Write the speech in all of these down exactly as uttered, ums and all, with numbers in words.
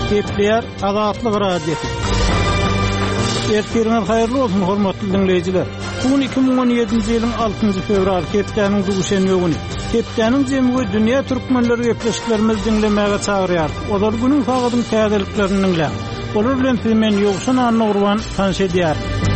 Kepler azatlyk radiosu. Ertirňiz haýyrly bolsun hormatly dinleýijiler. Bugün iki bin on ýedinji ýylyň altynjy fevral Keplerniň duguşenýe güni. Keplerniň jemgy dünýä türkmenleri gepleşiklerimiz dinlemäge çagyrýar. Olar günüň fagadyň täzeliklerini dinlär. Olar bilen men ýokşan anlagurwan tanış edýär.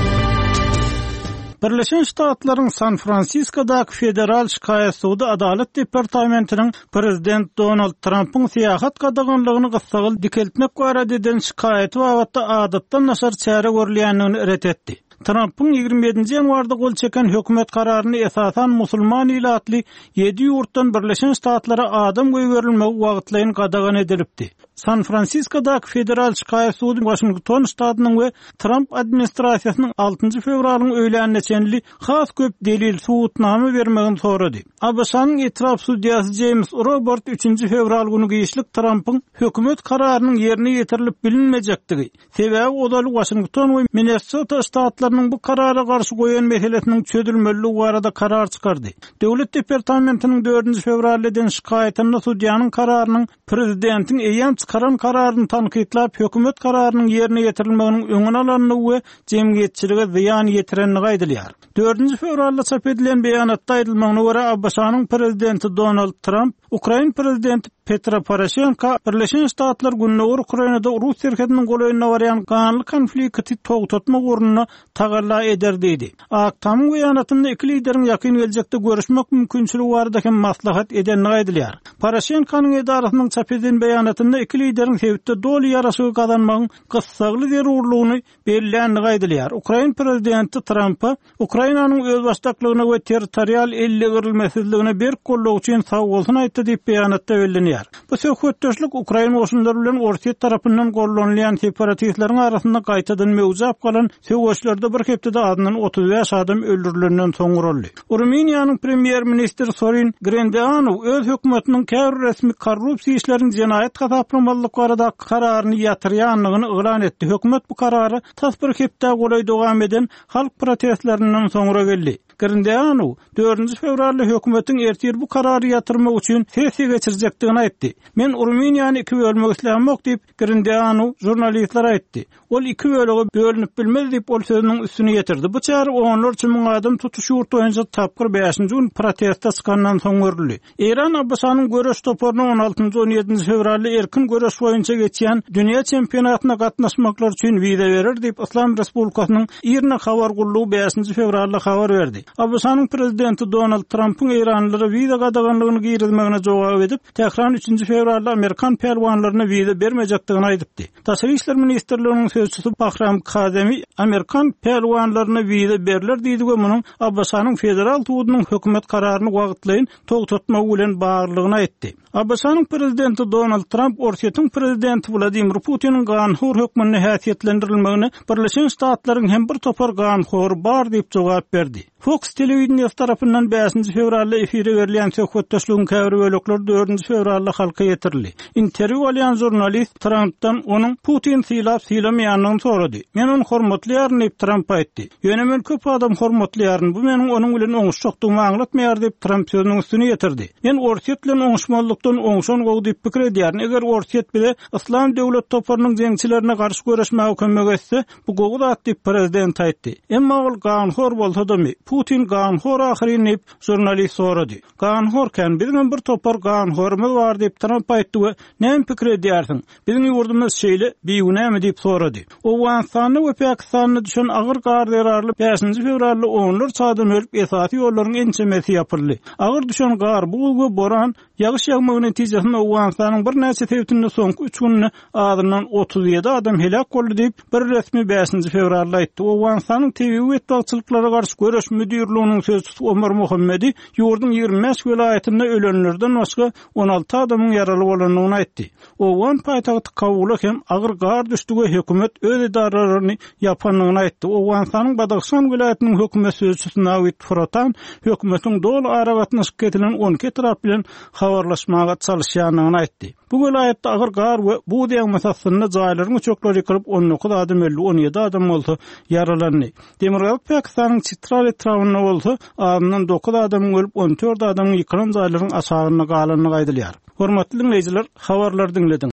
Birleşen Ştatlaryň San Fransiskodaky Federal Şikaýet sudy Adalet Departamentiniň Prezident Donald Trumpyň syýahat gadaganlygyny gysgaly dikeltmek barada eden şikaýeti wagtda adatdan naşar çäre görülýändigini ret etdi. Trumpyň ýygrimi ýedinji ýanwarda gol çeken hökümet kararyny esasan musulman ilatly ýedi ýurtdan Birleşen Ştatlara adam göýberilmegi wagtlaýyn gadagan edilipdi. San Fransiskodaky Federal Şikaýet sudy Washington ştatynyň we Trump administrasiýasynyň altynjy fevralyň öýlänine çenli has köp delil suwutnama bermegini sorady. A B S-nyň etraf sudyasy James Robert üçinji fevral güni giýişlik Trumpyň hökümet kararynyň ýerine ýetirilip bilinmejektigi. Sebäbi olar Washington we Minnesota ştatlarynyň bu karara garşy goýan meselesiniň çözülmeligi barada karar çykardy. Döwlet departamentiniň dördünji fevralda eden şikaýetinde sudýanyň kararynyň prezidentiň eýan çıkaran kararyny tankytlap hökümet kararynyň ýerine ýetirilmeginiň öňüne alanyny we jemgyýetçilige ziýan ýetirenini gaýdylýar. dördünji fevralda çap edilen beýanatda aýdylmagyna görä A B S-nyň prezidenti Donald Trump, Ukraina prezidenti Petro Poroshenko Birleşen Ştatlar gününe Ukrainada Rus serkediniň golaýyna barýan ganly konflikti togtatma gurnuny tagalla eder diýdi. Aktamyň beýanatynda iki lideriň ýakyn geljekde görüşmek mümkinçiligi barada hem maslahat edenini gaýdylýar. Poroshenko'nyň edarasynyň çap edilen beýanatynda iki lideriň sebäpde doly ýaraşygy kazanmagyň gysgaly zerurlygyny belläni gaýdylýar. Ukraina prezidenti Trump'a Ukrainanyň öz başdaklygyna we territorial elle girilmesizligine berk gollaw üçin sag bolsun aýtdy diýip beýanatda bellenýär. Bu söhbetdeşlik Ukraina goşunlary bilen Orsiýet tarapyndan gollanýan separatistlaryň arasynda gaýtadan mewjap galan söwgeçlerde bir hepde adynyň otuz beş adam öldürilenden soň uruldy. Ruminiýanyň premier ministri Sorin Grindeanu öz hökümetiniň käbir resmi korrupsiýa işlerini jenaýat gazaplamalyk barada kararyny ýatyrýanlygyny elan etdi. Hökümet bu karary tas bir hepde golaý dowam eden halk protestlerinden soňra geldi. Grindeanu dördünji fevralda hökümetiň ertir bu karary ýatyrmak üçin sesiýe geçirjekdigini aýtdy. Men Ruminiýany iki bölmek islämek diýip Grindeanu jurnalistlere aýtdy. Ol iki bölege bölünip bilmez diýip ol sözüniň üstüne ýetirdi. Bu çary onlarça müň adam tutuş ýurt boýunça tapgyr beşinji gün protestde çykandan soň görüldi. Iran A B S-nyň göreş toparyny on altynjy on ýedinji fevralda erkin göreş boýunça geçýän dünýä çempionatyna gatnaşmaklar üçin wiza berer diýip Islam Respublikasynyň Irna habar gullugy beşinji fevralda habar berdi. A B S-nyň prezidenti Donald Trump'yň Iranlylara wiza gadaganlygyny giýdirmegine jogap edip, täkrar üçinji fevralda Amerikan pelwanlaryna wiza bermejekdigini aýdypdy. Taşry işler ministrliginiň sözçüsü Bahram Kazemi Amerikan pelwanlaryna wiza beriler diýdi we munyň A B S-nyň federal tudunyň hökümet kararyny wagtlaýyn togtatmak bilen baglygyny aýtdy. A B S-nyň prezidenti Donald Trump Orsiýetiň prezidenti Vladimir Putiniň ganhur hökmüne häsiýetlendirilmegini Birleşen Ştatlaryň hem bir topar ganhur bar diýip jogap berdi. Fox telewizionyasy tarapyndan beşinji fevralda efire berilýän söhbetdeşligiň käbir bölekleri dördünji fevralda halka ýetirildi. Interwýu alýan jurnalist Trump'dan onuň Putin syýlap syýlamaýanyny sorady. Men onu hormatlaýaryn diýip Trump aýtdy. Ýöne men köp adam hormatlaýaryn. Bu meniň onuň bilen oňuşdukdygymy aňlatmaýar diýip Trump sözüniň üstüne ýetirdi. Men Orsiýet bilen oňuşmazlykdan oňşan gowy diýip pikir edýäryn. Eger Orsiýet bilen Islam döwlet toparynyň jeňçilerine garşy görüşmäge kömek etse, bu gowy da diýip prezident aýtdy. Emma ol ganhor bolsa-da Putin ganhor ahyryny diýip jurnalist sorady. Ganhor kan biziň bir topar ganhorumyz bar diýip Trump aýtdy we näme pikir edýärsiň? Biziň ýurdumyz şeýle biýunämi diýip sorady. Owganstany we Pakistanyny düşen agyr gar zerarly beşinji fevralda onlarça adam ölüp esasy ýollaryň ençemesi ýapyldy. Agyr düşen gar, bul we boran ýagyş ýagmagynyň netijesinde Owganstanyň bir näçe sebäpden soňky üç günne adynyň otuz ýedi adam helak boldy diýip bir resmi beşinji fevralda aýtdy. Owganstanyň T V wetbaçylyklara garşy görüş müdürlüğünün sözcüsü Ömer Muhammedi ýurdun ýygrimi beş vilayetinde ölenlerden başga on alty adamyň ýaraly bolanyny aýtdy. Owgan paýtagty Kabul hem agyr gar düşdüge hökümet öz idaralaryny ýapanlygyny aýtdy. Owganstanyň Badakhshan vilayetiniň hökümet sözcüsü Nawid Furatan hökümetiň dol aragatnaşyp ketilen on iki tarap bilen habarlaşmaga çalışýanyny aýtdy. Bu vilayetde agyr gar we bu diýen masasyny jaýlaryň çökleri ýykyryp on dokuz adam öldü, on ýedi adam bolsa ýaralandy. Demirgal Pakistanyň Chitral etrawyna bolsa adynyň dokuz adam ölüp on dört adam ýykylan jaýlaryň aşagyna galanyny gaýdylýar. Hormatly dinleýijiler, habarlar dinledin.